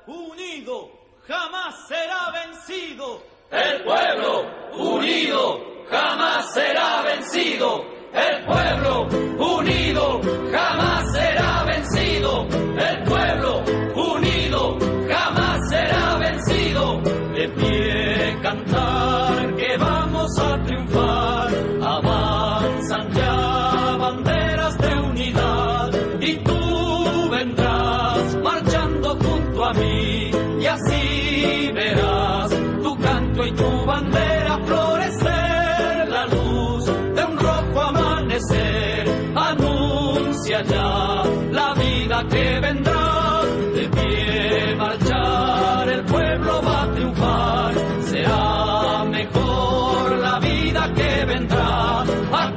unido jamás será vencido. El pueblo unido jamás será vencido. El pueblo unido jamás será vencido. El pueblo unido jamás será vencido. De pie cantar que vamos a triunfar. Avanzan ya banderas de unidad y tú vendrás marchando junto a mí y así verás tu canto y tu bandera florecer. La luz de un rojo amanecer anuncia ya la vida que vendrá. De pie marchar el pueblo va a triunfar. Será mejor la vida que vendrá a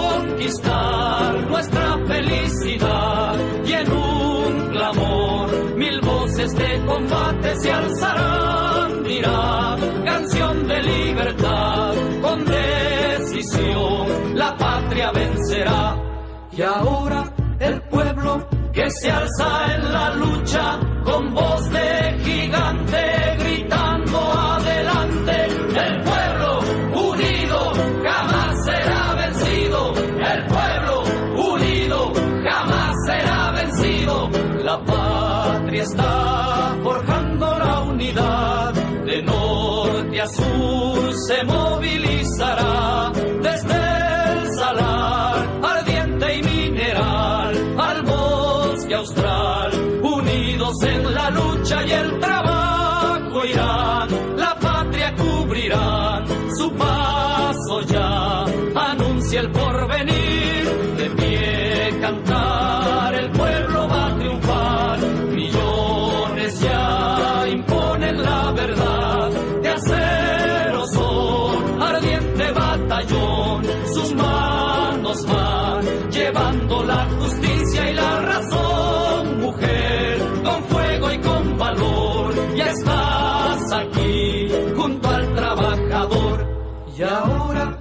conquistar nuestra felicidad. Y en un clamor mil voces de combate se alzarán. Dirá canción de libertad, con decisión la patria vencerá. Y ahora el pueblo que se alza en la lucha con voz de gigante gritando adelante. El pueblo unido jamás será vencido. El pueblo unido jamás será vencido. La patria está forjando la unidad. De norte a sur se movilizará. Desde el salar ardiente y mineral al bosque austral, unidos en la lucha y el trabajo irán. La patria cubrirán, su paso ya anuncia el porvenir. De pie cantar el pueblo va a triunfar. Millones ya imponen la verdad. De acero son ardiente batallón. Sus manos van llevando la justicia y la razón. Mujer, con fuego y con valor, ya estás aquí junto al trabajador. Y ahora